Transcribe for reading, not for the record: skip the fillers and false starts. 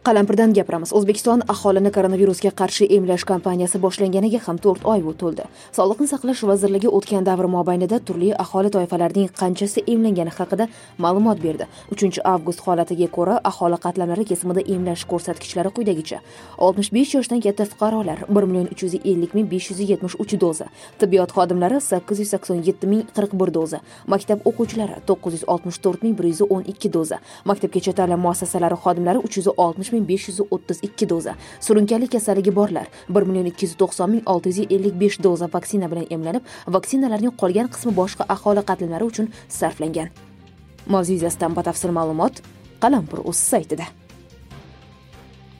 Qalampirdan gapiramiz. O'zbekiston aholini koronavirusga qarshi emlash kampaniyasi boshlanganiga ham 4 oy o'tdi. Sog'liqni saqlash vazirligi o'tgan davr mobaynida turli aholi toifalarining qanchasi emlangani haqida ma'lumot berdi. 3-avgust holatiga ko'ra aholi qatlamlari kesimida emlash ko'rsatkichlari quyidagicha: 65 yoshdan katta fuqarolar 1,350,573 doza, tibbiyot xodimlari 887,041 doza, maktab o'quvchilari 964,112 doza, maktabgacha ta'lim muassasalari xodimlari 360,532 doza, surunkali kasalligi borlar 1,290,655 doza vaksina bilan emlanib, vaksinalarning qolgan qismi boshqa aholi qatlamlari uchun sarflangan. Mavzu yuzasidan batafsil ma'lumot Qalampir.uz saytida.